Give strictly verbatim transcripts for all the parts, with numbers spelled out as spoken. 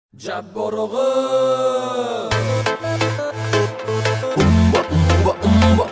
Jabborog'i umba umba umba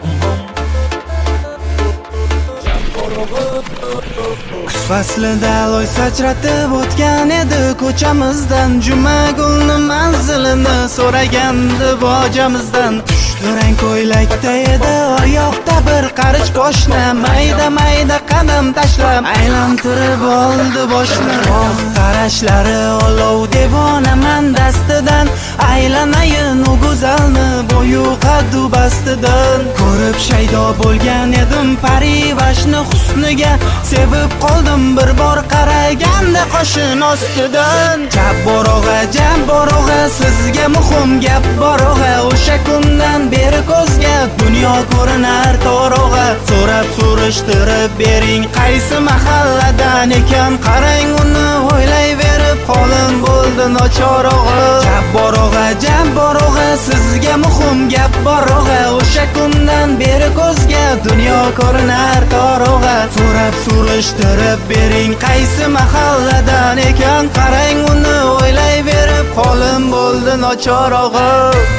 Kuz faslida loy sachratib o'tgan edi ko'chamizdan, juma gulni manzilini so'ragandi bojamizdan. Rang ko'ylakda edi oyoqda bir qarich boshni, mayda mayda qadam tashlab aylantirib oldi boshni. Oh, qarashlari olov devonaman dastidan, aylanayin u go'zalni bo'yu qaddu bastidan. Ko'rib shaydo bo'lgan edim parivashni husniga, sevib qoldim bir bor qaraganda qoshin ostidan. Jabborog'a jabborog'a sizga muhim gap borog'a, o'sha kundan beri ko'zga dunyo ko'rinar torog'a. So'rab surishtirib bering qaysi mahalladan ekan, qarang uni o'ylayverib holim bo'ldi nochorog'a. Jabborog'a jabborog'a sizga muhim gap borog'a, o'sha kundan beri ko'zga dunyo ko'rinar torog'a. So'rab surishtirib bering qaysi mahalladan ekan, qarang uni o'ylayverib holim bo'ldi nochorog'a.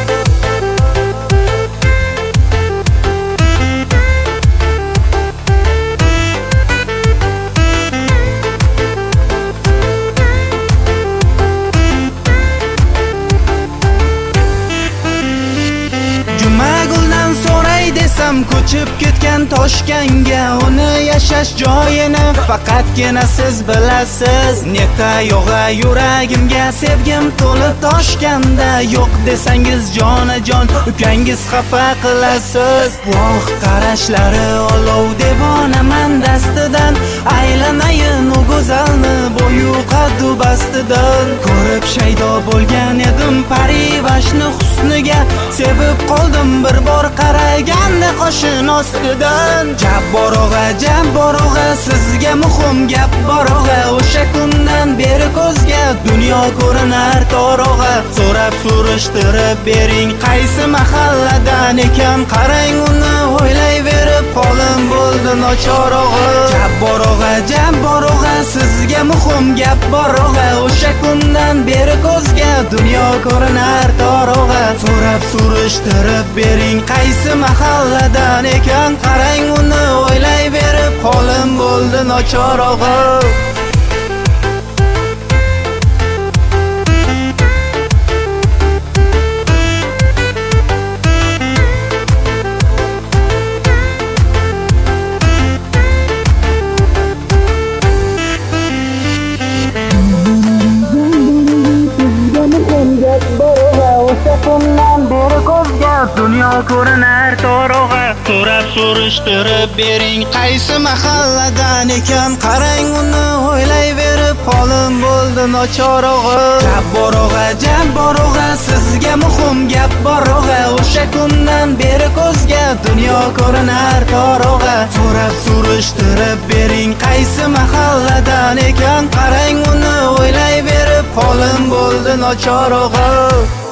Ko'chib ketgan Toshkentga, uni yashash joyini faqatgina siz bilasiz. Neta yo'g'a yuragimga, sevgim to'lib toshganda, yo'q desangiz jonajon ukangiz xafa qilasiz. Voh, qarashlari olov devonaman dastidan, aylanayin u go'zalni bo'yu qaddu bastidan. Ko'rib shaydo bo'lgan edim parivashni husniga, sevib qoldim bir bor qaraganda qoshin ostidan. Jabborog'a jabborog'a sizga muhim gap borog'a, o'sha kundan beri ko'zga dunyo ko'rinar torog'a. So'rab surishtirib bering qaysi mahalladan ekan, qarang uni o'ylayverib holim bo'ldi nochorog'a. Jabborog'a jabborog'a sizga muhim gap borog'a, o'sha kundan beri ko'zga dunyo ko'rinar torog'a. So'rab surishtirib bering qaysi mahalladan ekan, qarang uni o'ylayverib holim bo'ldi nochorog'a. Dunyo ko'rinar torog'a. So'rab surishtirib bering qaysi mahalladan ekan, qarang uni o'ylayverib holim bo'ldi nochorog'a. Jabborog'a jabborog'a sizga muhim gap borog'a, o'sha kundan beri ko'zga dunyo ko'rinar torog'a. So'rab surishtirib bering qaysi mahalladan ekan, qarang uni o'ylayverib holim bo'ldi nochorog'a.